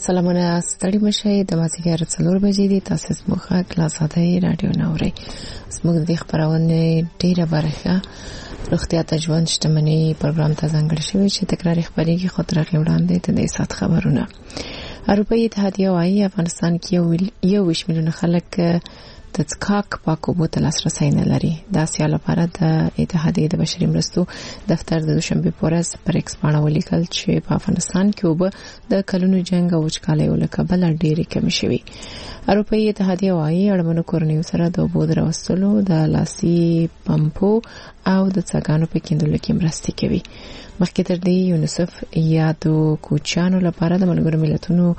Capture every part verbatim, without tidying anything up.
سلامونه ستړي مشه د مازیګر څلور بجې دي تاسو مخه کلاساته رادیو نوري زموږ د خبرونه ډیره برخه روغتیا ته ژوند شتمنۍ پروګرام ته ځانګړی شوی چې تکراری خبرېږي خاطر وړاندې ته د سات خبرونه اروپאי اتحادیه وايي افغانستان کې یو یو میلیون خلک د څښاک پاکو بوتل لاسرسي نه لري دا سیاله لپاره د اتحادیه د بشري مرستو دفتر د دوشنبه پورز پر ایکس باندې ولیکل چې په افغانستان کې وب د کلونو جنگ او وچکالۍ ولکبل ډېری کم شوي اروپאי اتحادیه وايي اړمنو کورنیو سره د اوبو دروستلو د لاسي پمپو او د څاګانو په کیندلو کې مرسته کوي مخکې تر دې یونیسف یا د کوچانو لپاره د ملګرو ملتونو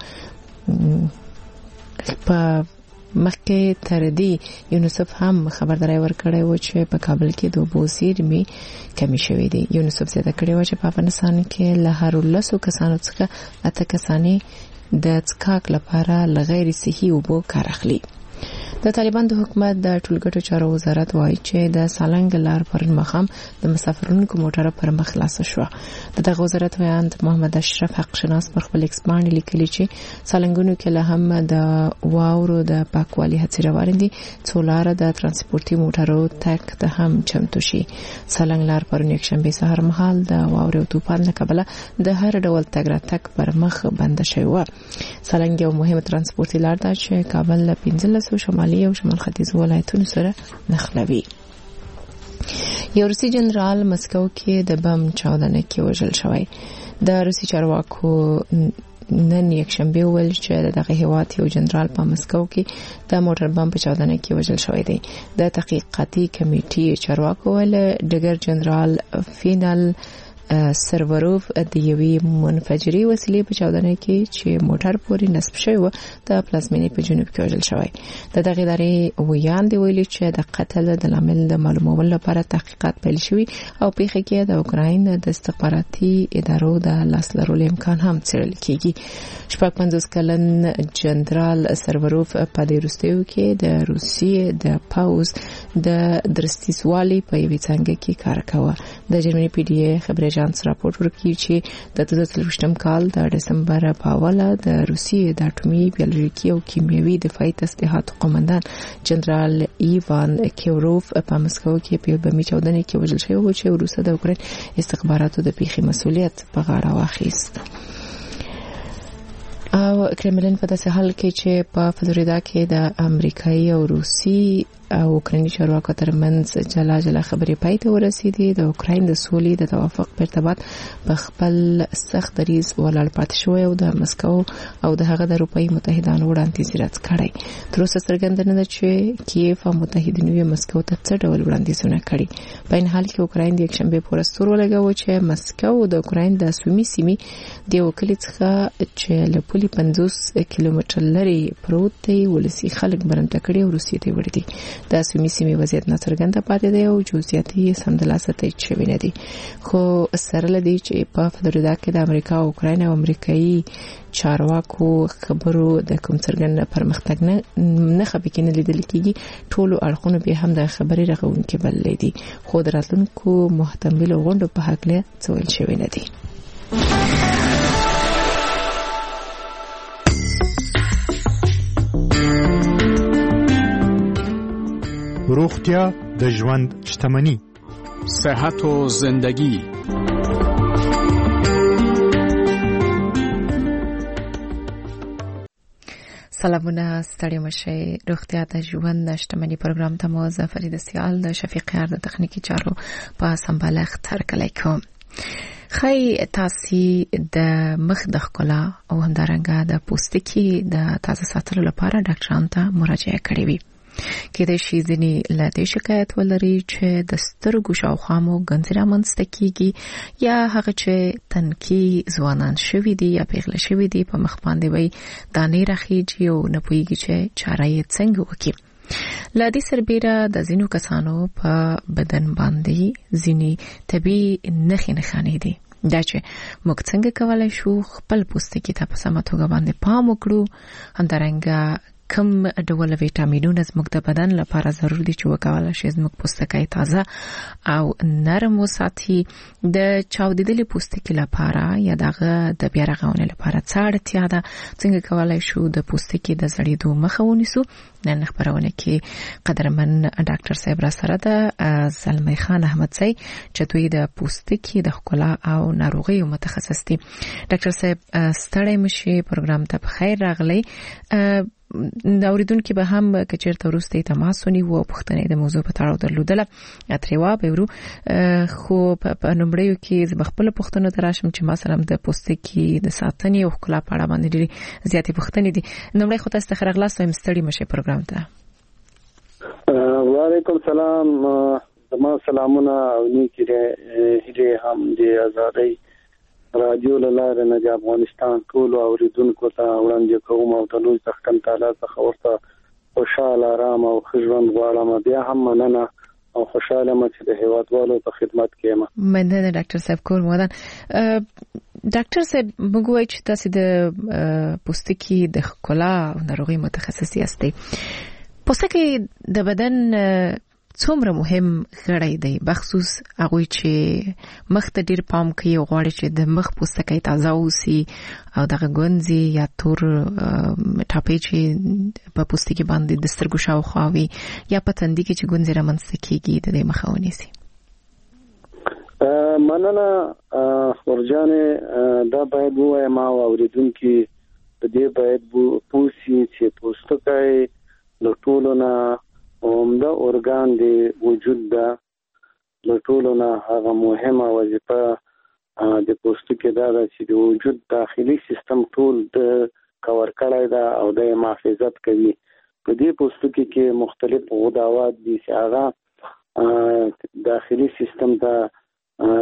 په مخکې تر دې یونیسف هم خبرداري ورکړې و چې په کابل کې د اوبو زیرمې کمی شوې دي یونیسف زیاته کړې و چې په افغانستان کې له هر لسو کسانو څخه اته کسانې د څښاک لپاره لغیر صحي اوبو کار اخلي د طالبان د حکومت د ټولګټو چارو وزارت وایي چې د سالنګ لار پر مخام د مسافرونکو موټر پر مخ خلاص شو دغه وزارت ویاند محمد اشرف حق شناس پر خپل ایکس باندې لیکلي چې سالنګونو کې له هم د واورو د پاکوالي هڅې روانې دي څولار د ترانسپورتي موټرو تک ته هم چمتو شي سالنګ لار پر یک شنبه سهار مهال د واورو طوفان له کبله د هر ډول تګ راتګ پر مخ بند شوی و سالنګ یو مهمه ترانسپورتي لار ده چې کابل له پنځلس شمالي او شمال ختیځ ولایتونو سره نښلوي یو روسي جنرال مسکو کې د بم چاودنه کې وژل شوی د روسي چارواکو نن یک شنبه ول چې دغه هیواد یو جنرال په مسکو کې د موټر بم په چاودنه کې وژل شوی دی د تحقیقاتي کمیټې چارواکو ول ډګر جنرال فینال سروروف د یوې منفجرې وسیلې په چاودنه کې چې موټر پورې نصب شوی و د پلازمینې په جنوب کې وژل شوی د دغه ادارې ویاند ویلي چې د قتل د لامل د معلومولو لپاره تحقیقات پیل شوی او په هغه کې د اوکراین د استخباراتي ادارو د لاس لرلو امکان هم څېړل کیږي شپږ پنځوس کلن جنرال سروروف په دې وروستیو کې د روسیې د پاوز د درستیسوالي په یوې څنګه کې کار کاوه د جرمني پی ډی ای خبري اژانس راپور ورکړي چې د دوه هزار څلوېښتم کال د دسمبر په اوله د روسیې د اټومي بیولوژیکي او کیمیاوي دفاعي تسلیحاتو قومندان جنرال ایوان کیوروف په مسکو کې په بمي چاودنه کې وژل شوی و چې وروسته د اوکراین استخباراتو د پیښې مسؤلیت په غاړه واخیست او کرملین په داسې حال کې چې په فلوریدا کې د امریکایي او روسي او اوکرایني چارواکو ترمنځ جلا جلا خبرې پای ته ورسېدې د اوکراین د سولې د توافق په ارتباط په خپل سخت دریځ ولاړ پاتې شوی او د مسکو او د هغه د اروپאי متحدانو وړاندیز رد کړی تر اوسه څرګنده نه ده چې کیف او متحدینو یې مسکو ته څه ډول وړاندیزونه کړي په این حال کې اوکراین د یکشنبه پر استور ولګاوه چې مسکو د اوکراین د سومي سیمې د وکیل څخه چې له پولي پنځوس کیلومتر لري پروت دی ولسی خلک برنټ کړي او روسیې ته وړي دي د سومي سیمې وضعیت ناڅرګنده پاتې دی او جزئیات یې سمدلاسه تایید شوي نه دي خو سره لدی چې په فلوریدا کې د امریکا او اوکراین او امریکایي چارواکو خبرو د کوم څرګند پرمختګ نه نه خبرې کې نه لیدل کېږي ټولو اړخونو به هم د خبرې رغونکي بللې دي خو د راتلونکو محتمل غونډو په حق له څه ویل شوی نه دي روغتیا د ژوند شتمنۍ صحت و زندگی سلامونه ستړي مشه روغتیا د ژوند شتمنۍ پروګرام ته مو ظفر د سیال د شفیق یار د تخنیکی چارو په سمبالښت ترکلای کوم خی تاسو د مخ د ښکلا او همدارنګه د پوستکي د تازه ساتلو لپاره ډاکټرانو ته مراجعه کړې وي کله چې ځینې له دې شکایت ولري چې د سترګو شاوخوا مو ګنځې رامنځته کیږي یا هغه چې تنکي ځوانان شوي دي یا پیغله شوي دي په مخ باندې وي دانې راخیږي او نه پوهیږي چې چاره یې څنګه وکړي له دې سربېره د ځینو کسانو په بدن باندې ځینې طبي نښې نښانې دي دا چې موږ څنګه کولای شو خپل پوستکي ته په سمه توګه باندې پام وکړو همدارنګه کوم ډول ویټامینونه زموږ د بدن لپاره ضروري دي چې وکولای شي زموږ پوستکی تازه او نرم وساتي. د چاودیدلي پوستکي لپاره یا دغه د بیا رغونې لپاره څه اړتیا ده؟ څنګه کولای شو د پوستکي د زړېدو مخه ونیسو؟ نن خبرونه کې قدرمن ډاکټر صاحب را سره ده زلمی خان احمدزی چې دوی د پوستکي د ښکلا او ناروغیو متخصص دي. ډاکټر صاحب ستړی مشي، پروګرام ته په خیر راغلی. د اوریدونکو به هم کچېرته ورسته تماس ونیو او پوښتنې د موضوع په تړاو درلودله اتریوا به ورو خو په نمبرېو کې زه خپل پوښتنه دراشم چې مثلا د پوستکي د ساتنې او ښکلا په اړه باندې ډېری زیاتې پوښتنې دي. نمبرې خو تاسو ته خرغلاس وایم، ستړي مشي پروګرام ته. وعلیکم السلام، زما سلامونه او نیکی هیله هم د آزادۍ رادیو لاره نه د افغانستان ټول اوریدونکو ته وړاندې کوم او د لوی څښتن تعالی څخه ورته خوشاله آرام او ژوند غواړم. بیا هم مننه او خوشاله مې چې د هیوادوالو په خدمت کې یم. مننه ډاکټر صاحب کور مودان. ډاکټر صاحب موږ وایو چې تاسو د پوستکي د ښکلا او ناروغي متخصص یاستئ. پوستکي د بدن څومره مهم غړی دی، بخصوص هغه چې مخ ته ډیر پام کوي او غواړي چې د مخ پوستکی تازه اوسي او دغه ګونځي یا تور ټاپې چې په پوستکي باندې د سترګو شاوخوا وي یا په تندي کې چې ګونځي رامنځته کیږي د دې مخه ونیسي. مننه خورجانې، دا باید ووایم او اوریدونکي په دې باید پوښي چې پوستکی له ټولو نه عمده ارګان دی وجود ده. له ټولو نه هغه مهمه وظیفه د پوستکي دا ده چې د وجود داخلي سیستم ټول د کور کړی ده او د محافظت کوي. په دې پوستکي کې مختلف غدوات دي چې هغه داخلي سیستم ته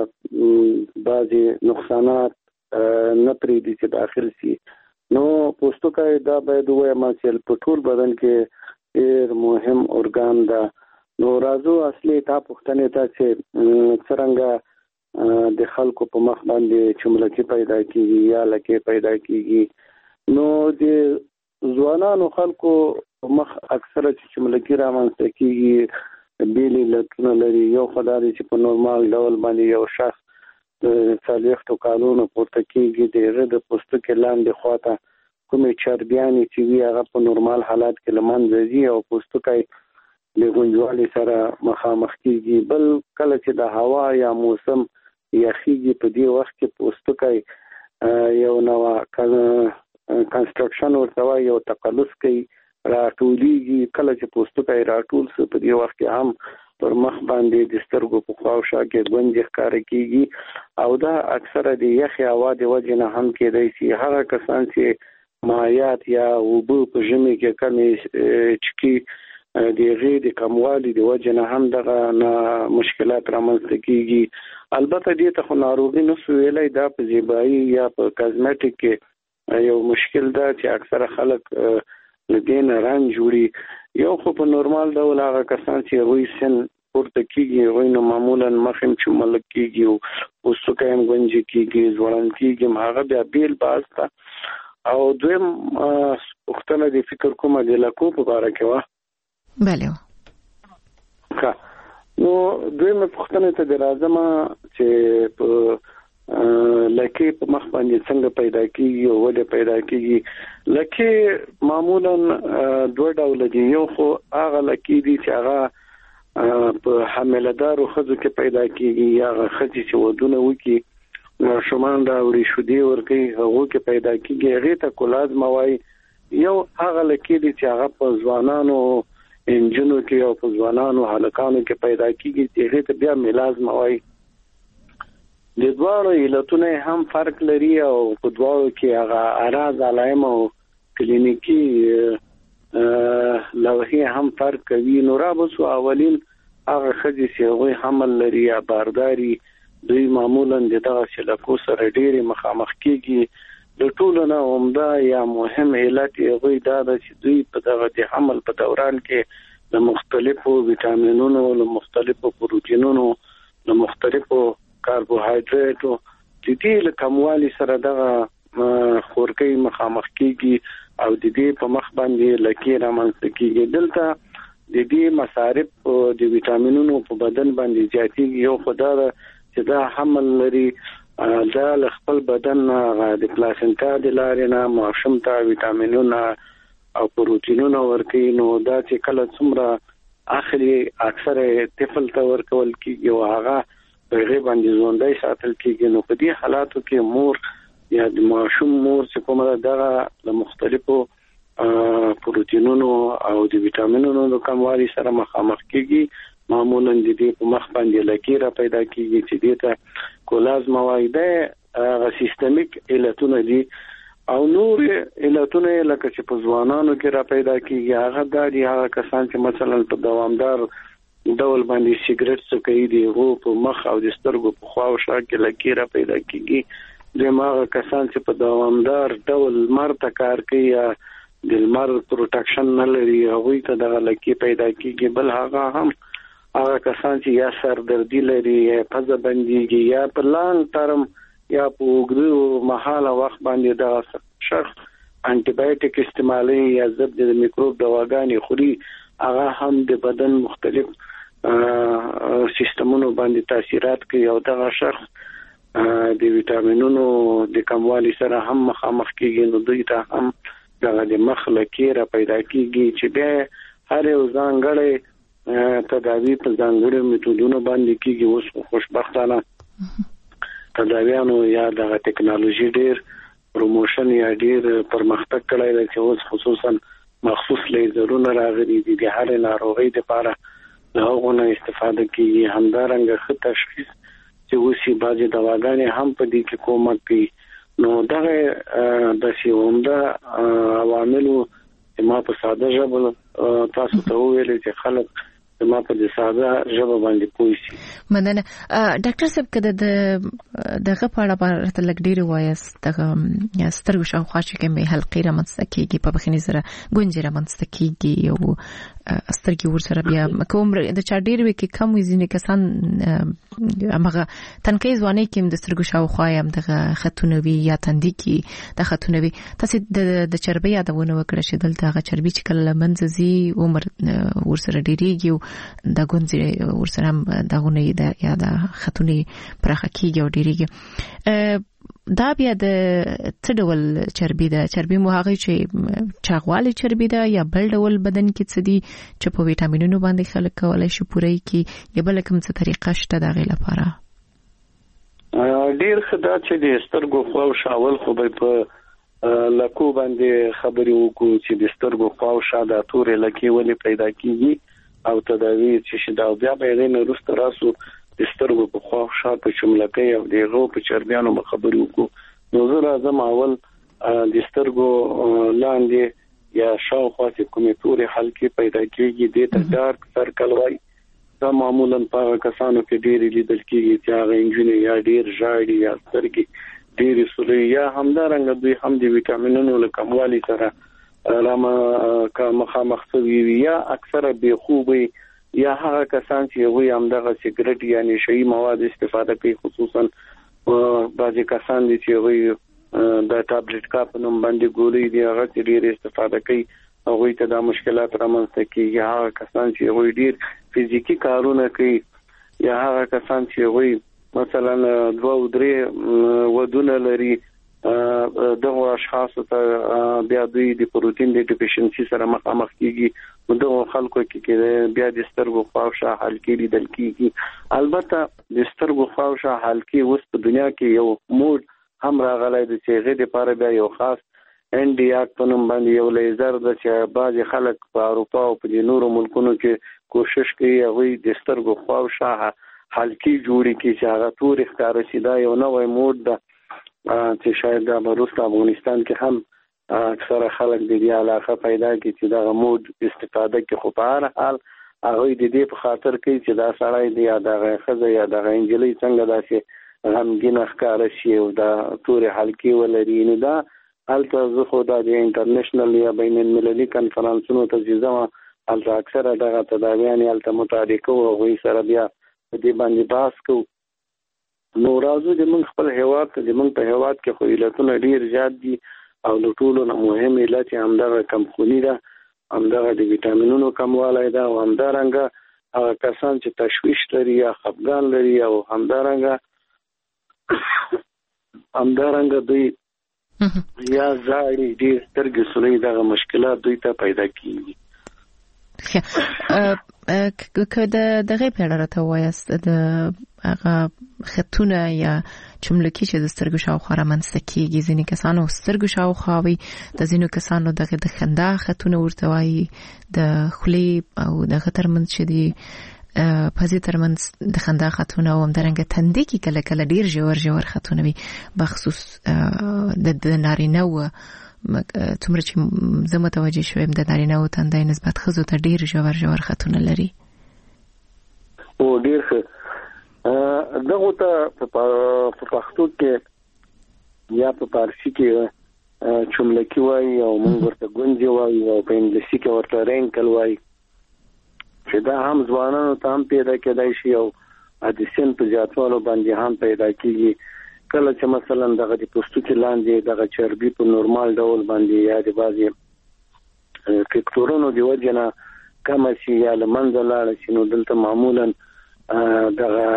بعضي نقصانات نه پرېږدي چې داخل شي. نو پوستکی دا باید ووایم چې په ټول بدن کې ډېر مهم ارګان ده. نو راځو اصلي تا پوښتنې ته چې څرنګه د خلکو په مخ باندې چملکي پیدا کیږي یا لکې پیدا کیږي. نو د ځوانانو خلکو په مخ اکثره چې چملکي رامنځته کیږي بیلې لټونه لري. یو خدای چې په نورمال ډول باندې یو شخص د څلوېښتو کالونو پورته کیږي، د هغه د پوستکي لاندې خواته کومې چربیانې چې وي هغه په نورمال حالات کې له منځه ځي او پوستکی له ګونځوالي سره مخامخ کیږي. بل کله چې د هوا یا موسم یخیږي په دې وخت کې پوستکی یو نوع کنسټرکشن ورته وایي، یو تقلص کوي، راټولیږي. کله چې پوستکی راټول سي په دې وخت کې هم پر مخ باندې د سترګو په خوا او شا کې ګونځې ښکاره کیږي او دا اکثره د یخې هوا د وجې نه هم کېدای شي. هغه کسان چې مایعات یا اوبه په ژمي کې کمې چکي د هغې د کموالي د وجې نه هم دغه مشکلات رامنځته کیږي. البته دې ته خو ناروغي نشو ویلی، دا په زیبایي یا په کازمیټک کې یو مشکل ده چې اکثره خلک له دې نه رنج وړي. یو خو په نورمال ډول هغه کسان چې هغوی سن پورته کیږي هغوی نو معمولا مخ هم چملک کیږي او پوستکی هم ګونځې کیږي، ځوړند کیږي، هغه بیا بیل باز ده. او دویم پوښتنه د فکر کومه د لکو په باره کې وه. بله ښه، نو دویمه پوښتنې ته د راځم چې په لکې په مخ باندې څنګه پیدا کیږي او ولې پیدا کیږي. لکې معمولا دوه ډوله دي. یو خو هغه لکې دي چې هغه په حامله‌دارو ښځو کې پیدا کیږي یا هغه ښځې چې ودونه وکړي ماشومان راوړي شیدې ورکوي هغو کې پیدا کیږي، هغې ته کولازما وایي. یو هغه لکې دي چې هغه په ځوانانو انجنو کې او په ځوانانو هلکانو کې پیدا کیږي، هغې ته بیا میلازما وایي. د دواړو علتونه هم فرق لري او په دواړو کې هغه اعراض علایم او کلینیکي لوحې هم فرق کوي. نو رابسو اولین هغه ښځې چې هغوی حمل لري یا بارداري، دوی معمولا د دغه شلکو سره ډېرې مخامخ کیږي. د ټولو نه عمده یا مهم علت هغوی دا ده چې دوی په دغه د حمل په دوران کې د مختلفو ویټامینونو، له مختلفو پروټینونو، له مختلفو کاربوهایډریټو د دې له کموالي سره دغه خورکۍ مخامخ کیږي او د دې په مخ باندې لکې رامنځته کیږي. دلته د دې مصارف د ویټامینونو په بدن باندې زیاتېږي. یو خدای چې دا حمل لري دا ل خپل بدن د پلاسنټا د لارې نه ماشوم ته ویټامینونه او پروتینونه ورکوي. نو دا چې کله څومره اخلي اکثره طفل ته ورکول کیږي او هغه په غیب باندې ژوندۍ ساتل کیږي. نو په دې حالاتو کې مور یا د ماشوم مور چې کومه دغه د مختلفو پروتینونو او د ویټامینونو د کموالي سره مخامخ کیږي. معمولاً د دې په مخ باندې لکې را پیدا کیږي چې دې ته کولازما وایي. دا سیستمیک علتونه دي او نور علتونه لکه چې په ځوانانو کې را پیدا کیږي هغه د دې هغه کسان چې مثلا په دوامدار ډول باندې سیګریټ څکوي دي هو په مخ او د سترګو په خوا او شا کې لکې را پیدا کیږي. د هغه کسان چې په دوامدار ډول مرته کار کوي یا د لمر پروټیکشن نه لري هغه ته د لکې پیدا کیږي. بل هغه هم هغه کسان چې یا سر دردي لري یا پزه بنديږي یا په لانګ ټرم یا په وګړو محاله وخت باندې د شخص انټي بایوټیک استعمالي یا ضد د میکروب دواګانې خوري هغه هم د بدن مختلف سیستمونو باندې تاثیرات کوي او دغه شخص د ویټامینونو د کموالي سره هم مخامخ کیږي. نو دوی ته هم دغه د مخ لکې را پیدا کیږي چې به هر یو ځانګړی تداوی په ځانګړو میتودونو باندې کیږي. اوس خوشبختانه تداویانو یا د ټیکنالوژي ډیر پروموشن یا ډیر پرمختګ کړی دی چې اوس خصوصا مخصوص لیزرونه راغلي دي د هر ناروغي لپاره له هغه نه استفاده کیږي. همدارنګه ښه تشخیص چې اوسې بعضي دواګانې هم په دې کې کومک کوي. نو دغه د سیومده عواملو ما په ساده ژبه تاسو ته ویل چې خلک ما په دې ساده ژبه باندې پوي شي. مننه ډاکټر صاحب کده د دغه په اړه په لګ ډیر وایست دغه یا سترګو شاوخوا چې کومه حلقې رامنځته کیږي په بخنی سره ګونځي رامنځته کیږي او سترګې ورسره بیا کوم د چا ډیر وی کې کم وزینه کسان هغه تنکي ځواني کې د سترګو شاوخوا هم دغه خطونوي یا تندې کې د خطونوي تاسو د چربي یادونه وکړه چې دلته هغه چربي چې کله منځزي عمر ورسره ډیریږي د ګونځي ورسره دغونه د یا د خطونی پرخه کیږي او ډیریږي. دا بیا د څه ډول چربي ده؟ چربي مو هغه چې چاغوالی چربي ده یا بل ډول بدن کې څه دي چې په ویټامینونو باندې خلک کولای شي پوره کړي یا بل کوم څه طریقه شته د غي لپاره؟ ډیر خدا چې د سترګو خو شاول خو به په لکو باندې خبرې وکړو چې د سترګو خو شا د تورې لکې ولې پیدا کیږي او تداوی چې شدا بیا به نه رست راسو د سترګو په خوا شا په چملکې او د غو په چربیانو خبرې وکړو. نو زه راځم اول د سترګو لاندې یا شاوخوا چې کومې تورې حلقې پیدا کیږي د ته ډارک سرکل وای. دا معمولا په کسانو کې ډېری لیدل کیږي چې هغه انجینر یا ډېر ژاړي یا سترګې ډېری سولې یا همدارنګه دوی هم د ویټامینونو له کموالي سره علامه کا مخامخ شوی یا اکثره به خوبي یا هغه کسان چې وي هم دغه سیګریټ یا نشئی مواد استفاده کوي. خصوصا بعضی کسان دي چې وي د ټابلیټ کا په نوم باندې ګولۍ دی هغه ډېر استفاده کوي هغه ته د مشکلات رامنځته کیږي. هغه کسان چې وي ډېر فزیکی کارونه کوي یا هغه کسان چې وي مثلا دوه او درې ودونه لري دغه اشخاص ته بیا دوی د پروتین د ډیفیشنسي سره مخامخ کیږي. دغه خلکو کې بیا د سترګو خواوشا حلقې لیدل کیږي. البته د سترګو خواوشا حلقې اوس په دنیا کې یو موډ هم راغلی دی چې غیر لپاره بیا یو خاص انډیاک په نوم باندې یو لیزر د چې بعض خلک په اروپا او په نورو ملکونو کې کوشش کوي هغه د سترګو خواوشا حلقې جوړي کی چې هغه تور ښکار شي. دا یو نوې موډ ده چې شاید د امروز افغانستان کې هم اکثر خلک د دې علاقه پیدا کوي چې دا موډ استفاده کوي. خو په هر حال هغه د دې په خاطر کوي چې دا سړی دی یا دا خزه یا دا انجلۍ څنګه داسې غمګین ښکار شي او دا تور حلقې ولري. نو دا الته زه خو دا د انټرنیشنل یا بین المللي کنفرانسونو ته ځم الته اکثره دغه تداویان الته متعلق او غوي سره بیا د دې باندې باس کوو. نو راځو د موږ خپل هیواد ته د موږ په هیواد کې خو علتونه ډیر زیات دي او له ټولو نه مهم علت همدغه کمخوني ده، همدغه د ویټامینونو کموالی ده، او همدارنګه هغه کسان چې تشویش لري یا خفګان لري او همدارنګه همدارنګه دوی یا زاړي ډېر سترګې سولې دغه مشکلات دوی ته پیدا کیږي. که د دغه په اړه راته وایاست د هغه خطونه یا چملکی چې د سترګو شاوخوا رامنځته کیږي، ځینې کسانو سترګو شاوخوا وي، د ځینو کسانو دغه د خندا خطونه ورته وایي، د خولې او دغه ترمنځ چې دی پزې ترمنځ د خندا خطونه او همدارنګه تندې کې کله کله ډیر ژور ژور خطونه وي، بخصوص د نارینه و څومره چې زه متوجه شوم د نارینه و تندې نسبت ښځو ته ډیر ژور ژور خطونه لري. او ډیر ښه دغه ته په پښتو کې یا په فارسی کې چملکی وایي او موږ ورته ګونځي وایي او په انګلیسي کې ورته رینکل وایي، چې دا هم ځوانانو ته هم پیدا کېدای شي او د سن په زیاتوالو باندې هم پیدا کېږي. کله چې مثلا دغه د پوستکي لاندې دغه چربي په نورمال ډول باندې یا د بعضې فکتورونو د وجې نه کمه شي یا له منځه لاړه شي، نو دلته معمولا دغه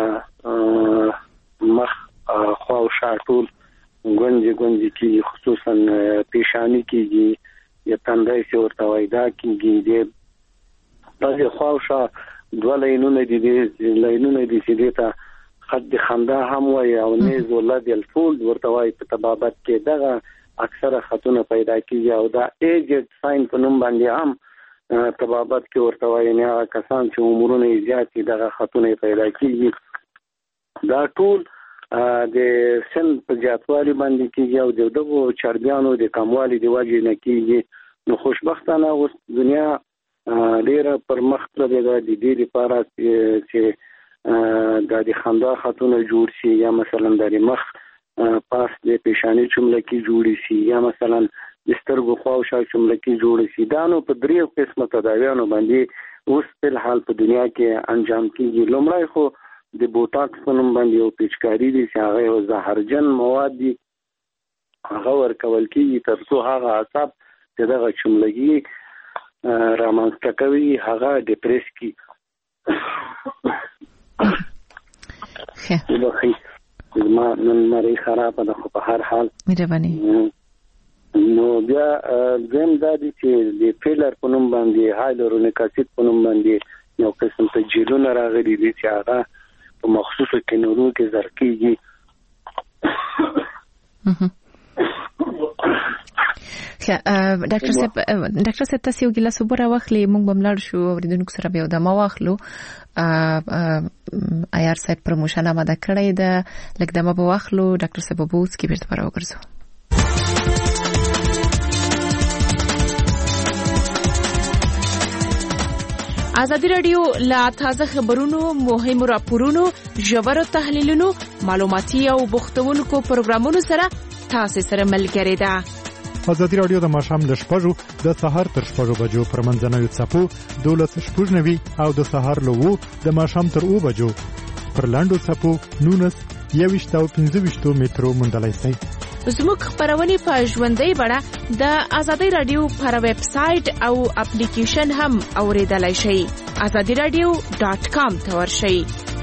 مخ خواوشا ټول ګونځې ګونځې کېږي، خصوصا پیشاني کېږي یا تندی چې ورته وایي دا کېږي. د بعضې خواوشا دوه لاینونه دي، لاینونه دي چې دې ته خط د خندا هم وایي او نیز ولد الفولد ورته وایي په طبابت کې، دغه اکثره خطونه پیدا کېږي او دا ایجډ ساین په نوم باندې هم طبابت کې ورته وایي، نه هغه کسان چې عمرونه یې زیات دي دغه خطونه پیدا کېږي. دا ټول د سن په زیاتوالي باندې کېږي او د دغو چربیانو د کموالي د وجې نه کېږي. نو خوشبختانه اوس دنیا ډېره پرمخ تللې ده د دې لپاره چې دا د خندا خطونه جوړ شي یا مثلا د مخ پاس د پیشانی چملکی جوړ شي یا مثلا د سترګو خواوشا چملکی جوړ شي. دا نو په دریو قسمه تداویانو باندې اوس په حال په دنیا کې انجام کیږي. لومړی خو د بوټاکس په نوم باندې یو پیچکاری دي چې هغه یو زهرجن مواد دي، هغه ورکول کیږي تر څو هغه اعصاب چې دغه چملکی رامنځته کوي هغه ډیپریس کی. خیر ما نن مری خرابه ده خو په هر حال مهرباني. نو بیا زم د دې چې د فیلر په نوم باندې هایلورونیک اسید په نوم باندې یو قسم ته جیلونه راغلي دي چې هغه په مخصوصو کینورو کې زرکیږي. ډاکټر صاحب ډاکټر صاحب تاسو یو ګیلاس وبره واخلې، موږ به ملاړ شو اوریدونکو سره به د ما واخلو. آیار سایت پروموشن آماده کړی ده، لکه دمه به واخلو. ډاکټر صاحب بوز کې بیرته پر وګرځو. ازادي رادیو لا تازه خبرونو، مهمو راپورونو، ژورو تحلیلونو، معلوماتي او بوختونکو پروګرامونو سره تاسو سره ملګری ده. ازادي رادیو د ماښام له شپږو د سهار تر شپږو بجو پر منځنوي څپو دولس شپږ نوي او د سهار له وو د ماښام تر اوو بجو پر لاندو څپو نونس یویشت او پنځه ویشتو مترو موندلای شئ. زموږ خبرونه په ژوندۍ بڼه د ازادي رادیو پر ویب سټ او اپلیکیشن هم اوریدلای شئ. ازادي رادیو ډاټ کام ته ورشئ.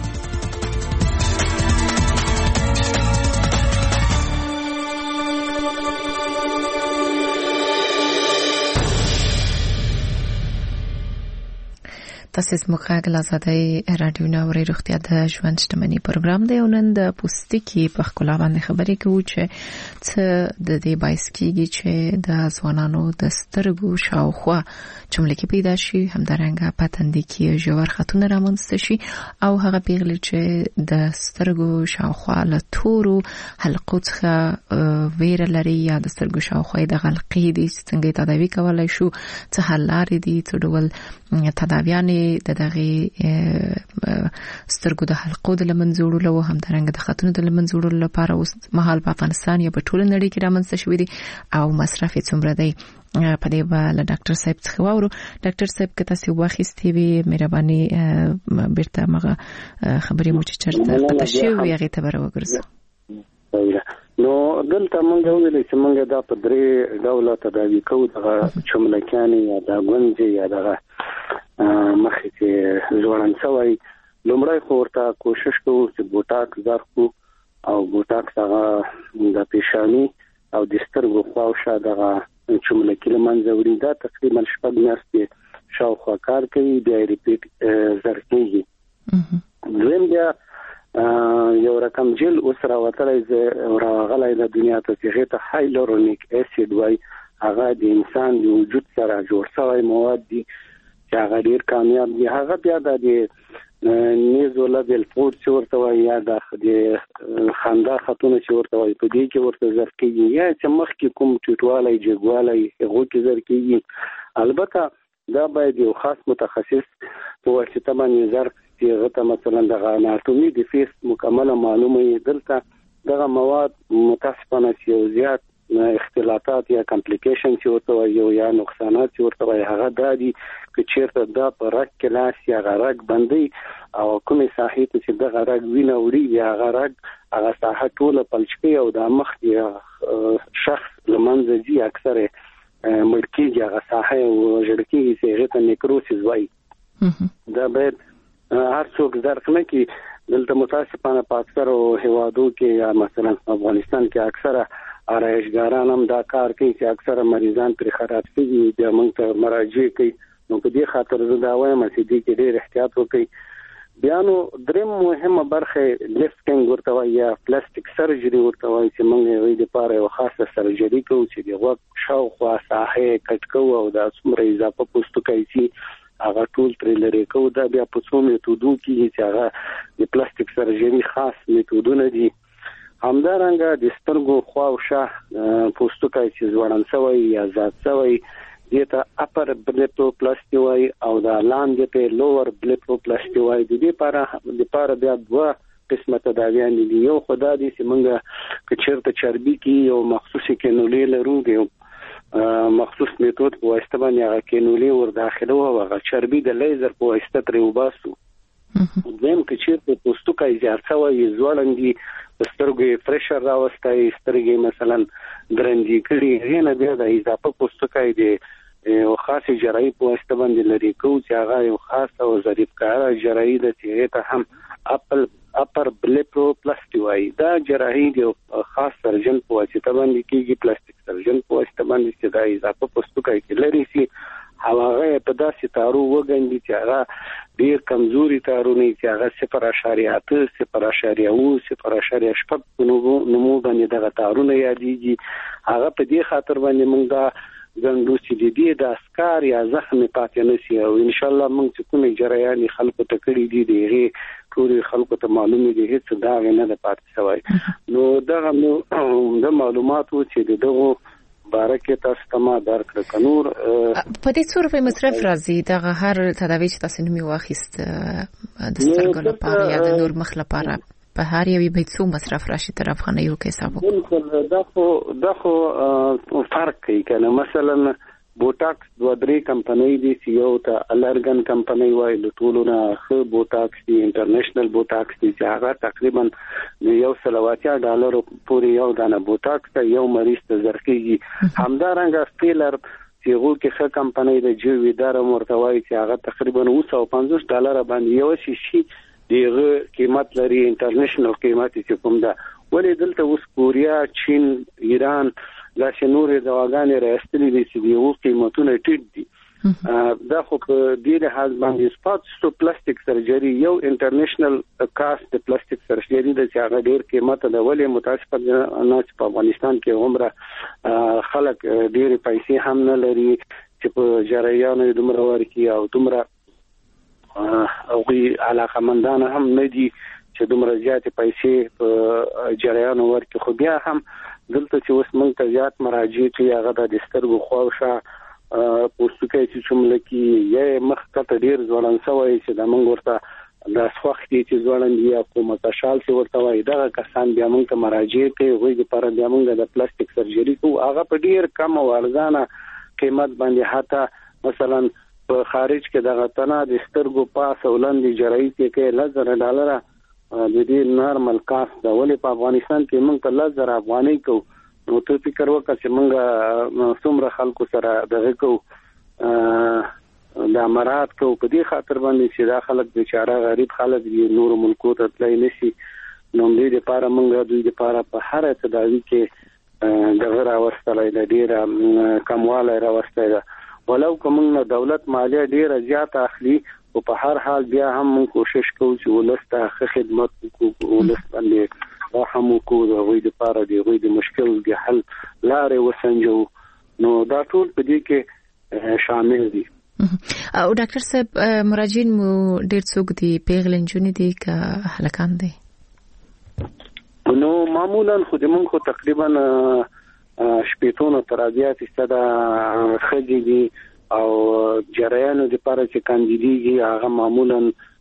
تاسو زموږ غږ آزادۍ رادیو نوري روغتیا د ژوند شتمنۍ پروګرام دی. نن د پوستکي په خپل باندې خبرې کوو چې څه د دې باعث کیږي چې د ځوانانو د سترګو شاوخوا چملکی پیدا شي، همدارنګه پتندې کې ژور خطونه رامنځته شي او هغه پیغلې چې د سترګو شاوخوا له تورو حلقو څخه ویره لري یا د سترګو شاوخوا د غلقې دي، څنګه تداوی کولای شو، څه حل لارې دي، څه ډول تداویانې د دغه سترګو د حلقو د لمنځوړو له همدارنګه د خطونو د لمنځوړو لپاره اوس مهال په افغانستان یا په ټوله نړۍ کې رامنځته شوې دي او مصرف یې څومره دی. په دې به له ډاکټر صاحب څخه واورو. ډاکټر صاحب که تاسو واخیستې وي مهرباني بیرته مغه خبرې مو چې چرته پته شوې هغه ته به راوګرځو. نو دلته موږ ویل چې موږ دا په درې ډوله تداوی کوو، د چملکیانې یا د غونځې یا د مخې چې ځوړند شوی. لومړی خو ورته کوشش کوو چې بوټاکس درکو او بوټاکس هغه د پیشانی او د سترګو خواوشا دغه چملکي له منځه وړي. دا تقریبا شپږ میاشتې شاوخوا کار کوي، بیا ریپیټ زر کېږي. دویم بیا یو رقم جل اوس راوتلی راغلی د دنیا ته چې هغې ته هایلورونیک اسید وایي. هغه د انسان د وجود سره جوړ شوی مواد دي چې هغه ډېر کامیاب دي. هغه بیا د نیزو لیول فود چې ورته وایي یا د خندا خطونه چې ورته وایي په دې کې ورته زر کېږي، یا چې مخکې کوم ټیټوالی جګوالی هغو کې زر کېږي. البته دا باید یو خاص متخصص په واسطه باندې زر چې هغه ته مثلا د اناتومي د فیس مکمله معلومه وي. دلته دغه مواد متاسفانه چې یو زیات اختلاطات یا کمپلیکیشن چې ورته وایي یا نقصانات چې ورته وایي هغه دا دي چې چیرته دا په رګ کې لاس یا رګ بندي او کومې ساحې ته چې دغه رګ وینه وړي یا هغه رګ هغه ساحه ټوله پلچ کوي او د مخ شخص لمنځه ځي اکثره مړ کېږي، هغه ساحه وژل کېږي چې هغې ته نیکروسیس وایي. دا باید هر څوک درک نه کړي. دلته متاسفانه په اکثرو هیوادو کې یا مثلا افغانستان کې اکثره آرایشګاران هم دا کار کوي چې اکثره مریضان پر خراب شي بیا موږ ته مراجعه کوي. نو په دې خاطر زه دا وایم چې دې کې ډېر احتیاط وکړي. بیا نو دریم مهمه برخه لفټینګ ورته وایي یا پلاستیک سرجري ورته وایي چې موږ یې د پاره یو خاصه سرجري کوو چې د غوږ شاوخوا ساحې کټ کوو او دا څومره اضافه پوستکی چې هغه ټول ترې لرې کوو. دا بیا په څو میتودو کې چې هغه د پلاستیک سرجري خاص میتودونه دي. همدارنګه د سترګو خواوشا پوستکی چې ځوړند شوی یا زاد شوی دې ته اپر بلیپروپلاسټي وایي او دا لاندې ته لوور بلیپروپلاسټي وایي. د دې لپاره د لپاره بیا دوه قسمه تداویان دي. یو خدا دې چې موږ که چېرته چربي کې یو مخصوصي کینولې لرو، د مخصوص میتود په واسطه باندې هغه کینولې ور داخلو او هغه چربي د لیزر په واسطه ترې وباسو. دویم که چېرته پوستکی زیات شوی ځوړند دي، سترګې پریشر راوستی، سترګې مثلا درندې کړي، هغې نه بیا د اضافه پوستکی د یو خاصې جراحي په واسطه باندې لرې کوو چې هغه یو خاص او ظریف کاره جراحي ده چې هغې ته هم اپل اپر بلیپروپلاسټي وایي. دا جراحي د یو خاص سرجن په واسطه باندې کېږي، پلاستیک سرجن په واسطه باندې چې دا اضافه پوستکی کې لرې شي او هغه په داسې تارو وګنډي چې هغه ډېر کمزوري تارونه چې هغه صفر اشاریه اته، صفر اشاریه اووه، صفر اشاریه شپږ په نومو باندې دغه تارونه یادېږي. هغه په دې خاطر باندې موږ دا ګڼو چې د دې د اسکار یا زخم پاتې نه شي او انشاءالله موږ چې کومې جریانې خلکو ته کړي دي د هغې ټولې خلکو ته معلومې دي، هېڅ د هغې نه ده پاتې شوی. نو دغه د معلوماتو چې د دغو باره کې تاسو ته ما درکړه. که نور په دې څو روپۍ مصرف راځي دغه هر تداوی چې تاسو نومې واخیست د سترګو لپاره یا د نور مخ لپاره په هر یوې به څو مصرف راشي تر افغانیو کې حساب وکړو؟ دا خو دا خو فرق کوي که نه. مثلا بوټاکس دوه درې کمپنۍ دي چې یو ته الرګن کمپنۍ وایي، د ټولو نه ښه بوټاکس دي انټرنیشنل بوټاکس دي چې هغه تقریبا د یو سل او اتیا ډالرو پورې یو دانه بوټاکس ته یو مریض ته زر کېږي. همدارنګه فیلر چې هغو کې ښه کمپنۍ د جیوي درم ورته وایي چې هغه تقریبا اوه سوه پنځوس ډالره باندې یو شیشي د هغه قیمت لري، انټرنیشنل قیمت چې کوم ده. ولې دلته اوس کوریا، چین، ایران داسې نورې دواګانې راایستلې دي چې د هغو قیمتونه ټیټ دي. دا خو په دې لحاظ باندې سپاټسټو پلاستیک سرجري یو انټرنیشنل کاست د پلاستیک سرجري ده چې هغه ډېر قیمت ده. ولې متاسفانه چې په افغانستان کې عمره خلک ډېرې پیسې هم نه لري چې په جراحیانو یې دومره ورکړي او دومره هغوی علاقمندانه هم نه دي چې دومره زیاتې پیسې په جراحیانو ورکړي. خو بیا هم دلته چې اوس موږ ته زیات مراجعې کوي هغه د سترګو خواوشا پوستکی چې چملکي یا مخ ته ډېر ځوړند شوی چې دا موږ ورته د سوختي چې ځوړند یا کومتاشال چې ورته وایي دغه کسان بیا موږ ته مراجعې کوي. هغوی دپاره بیا موږ د پلاستیک سرجري کوو. هغه په ډېر کم او ارزانه قیمت باندې حتی مثلا په خارج کې دغه تنه د سترګو پاس او لاندې جراحي کې کوي لس زره ډالره د دې نارمل کاست دا ولې په افغانستان کې موږ په لږ زر افغانۍ کو نو ته فکر وکړه چې موږ څومره خلکو سره دغه کو د امارات کو په دې خاطر باندې چې دا خلک بیچاره غریب خلک دي نور ملکو ته تللی نشي نو دې لپاره موږ دوی لپاره په هر تداوی کې دغه راوستلای د ډیره کمواله راوستلای ولو کوم دولت مالیه ډیره زیاته اخلي او په هر حال بیا هم موږ کوشش کوو چې ولسته خدمت وکړو ولست باندې رحم وکړو د غوي لپاره د غوي د مشکل د حل لارې وسنجو نو دا ټول په دې کې شامل دي. او ډاکټر صاحب مراجعین مو ډیر څوک دي پیغلنجونې دي که هلکان دي؟ نو معمولا خو د موږ تقریبا شپېتونه ترابیات استدا خځې دي او جریانو د لپاره چې کاندیدېږي هغه معمولا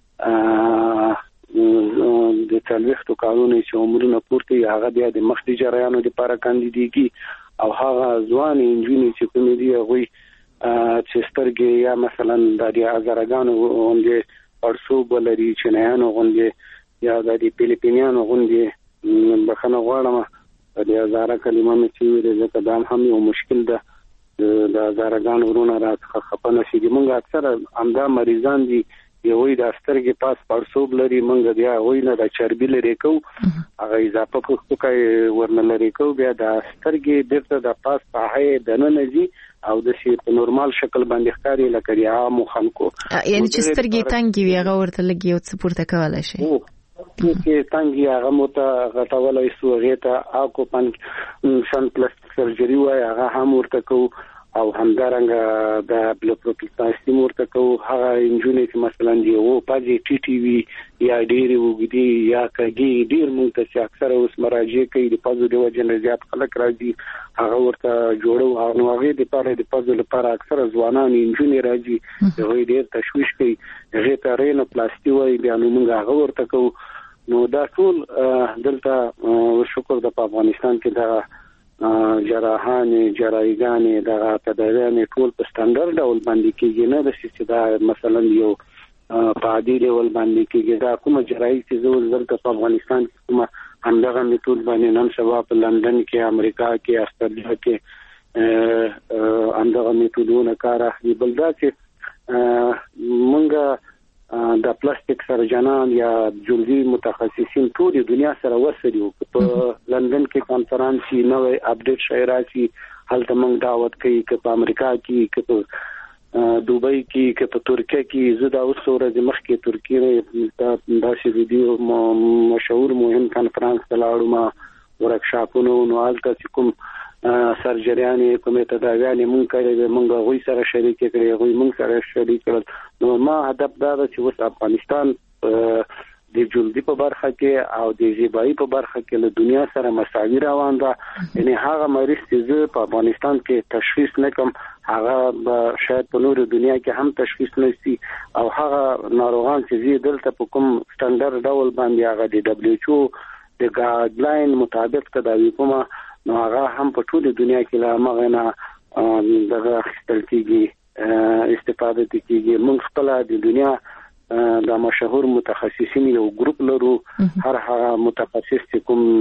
د څلوېښتو کالونو چې عمرونه پورته هغه بیا د مخکې جریانو د لپاره کاندیدېږي او هغه ځوان انجونې چې کومې دي هغوی چې سترګې یا مثلا د هزارګانو غوندې پړسوب ولري چینایانو غوندې یا د فلیپینیانو غوندې بخښنه غواړم د هزاره کلمه مې چې ویلې ځکه دا هم یو مشکل ده د هزارګانو ورونه راڅخه خفه نشي دي موږ اکثره همدا مریضان دي یوی د سترګې پاس پړسوب لري موږ بیا هغوی نه د چربي لرې کوو هغه اضافه پوښتوکی ورنه لرې کوو بیا د سترګې بیرته د پاس پاهی دننه ځي او د شي په نورمال شکل باندې ښکاري لکه د عامو خلکو یعنی چې سترګې تنګې وي هغه ورته لږ یو څه پورته کولی شي کې تنګي هغه مو ته غټولای سو هغه ته اکو پن شن پلاستیک سرجری وای هغه هم ورته کو او همدارنګه د بلوپروپلاسټي ورته کو هغه انجونې چې مثلا دی او پاجي ټي ټي وی یا ډېری وګدي یا کګي ډېر مونږ ته اکثر اوس مراجعه کوي د پازو دی وجه زیات خلک راځي هغه ورته جوړو او نو هغه د پاره د پازو لپاره اکثر ځوانان انجونې راځي هغه ډېر تشویش کوي هغه ته رینو پلاستیک وای بیا نو مونږ هغه ورته کو نو دا ټول دلته شکر د افغانستان کې دا جراحان جراحیګان دا تداویان ټول په سټانډرډ ډول باندې کېږي نه د چې دا مثلا یو په عادي ډول باندې کېږي دا کومه جراحي چې زول دلته په افغانستان کې کومه همدغه میتود باندې نن سبا په لندن کې امریکا کې استرالیا کې همدغه میتودونه کار اخلي بل دا چې مونږ د پلاستیک سرجنان یا جلدی متخصصین ټول دنیا سره ورسېدو په لندن کې کانفرنس نوې اپډیټ شایراسي هلته موږ دعوت کوي چې په امریکا کې کې په دوبۍ کې کې په ترکیه کې زه دا اوسوره د مخ کې ترکیه د داسې ویډیو مشهور مهم کانفرنس لاړو ما ورکشاپونو نو البته کوم سرجریانې کومه تداویانې مونږ کړې مونږ غوي سره شریک کړې غوي مونږ سره شریک کړل نو ما هدف دا چې اوس افغانستان د جلدی په برخه کې او د زیبایی په برخه کې له دنیا سره مساوي روان ده یعنی هغه مریض چې په افغانستان کې تشخیص نکم هغه شاید په نور دنیا کې هم تشخیص نشي او هغه ناروغان چې دلته په کوم سټانډرډ ډول باندې هغه د دبليو ایچ او د ګایډلاین مطابق تداوی کومه نو هغه هم په ټول دنیا کې لا مغنه دغه خپل کېږي استفاده کېږي موږ خپل د دنیا د مشهور متخصصین یو ګروپ لرو هر هغه متخصص چې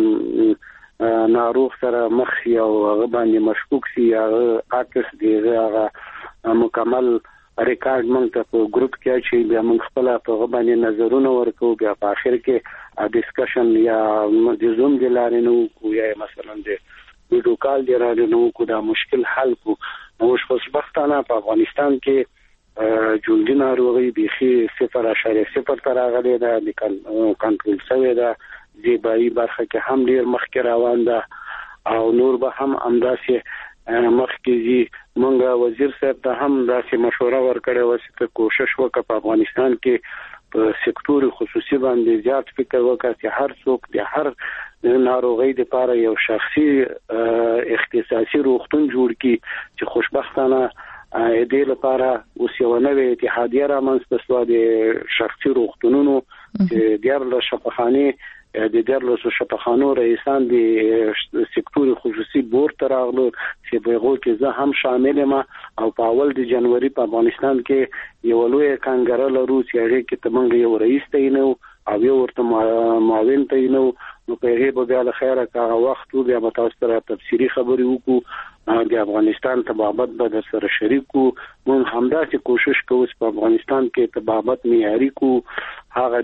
کوم ناروغ سره مخ یو هغه باندې مشکوک سي هغه اکس دی هغه مکمل ریکارډ موږ ته په ګروپ کې چې بیا موږ خپل په باندې نظرونه ورکو بیا په اخر کې ډیسکشن یا د زوم د لارې نو کو یا مثلا د ویډیو کال دی راځي نو کو دا مشکل حل کو نو خوشبختانه په افغانستان کې جلدی ناروغي بيخي صفر اشاریه صفر تر راغلي ده د کنټرول شوی ده زیبایی برخه کې هم ډیر مخکې روان ده او نور به هم انداسه مخکې مونږ وزیر صاحب ته هم داسې مشوره ورکړې و چې کوشش وکړي په افغانستان کې په سکتور خصوصي باندې زیات فکر وکړي چې هر څوک د هر ناروغي لپاره یو شخصي اختصاصي روغتون جوړ کړي چې خوشبختانه دې لپاره اوس یو نوې اتحادیه رامنځته شوه د شخصي روغتونونو چې دیارلس شفاخانې د دیارلس شفاخانو رئیسان د سکتور خصوصي بورډ ته راغلو چې په هغه کې زه هم شامل یم او په اول د جنوري په افغانستان کې یو لوی کانګره لرو چې هغه کې تمنګ یو رئیس تعینو او یو ورته معاون ته نو نو په هغه به بیا له خیره کا وخت بیا به تاسو ته تفصیلی خبري وکړو د افغانستان تبابت به د سره شریکو مون همدا چې کوشش کوو په افغانستان کې تبابت معیاري کو هغه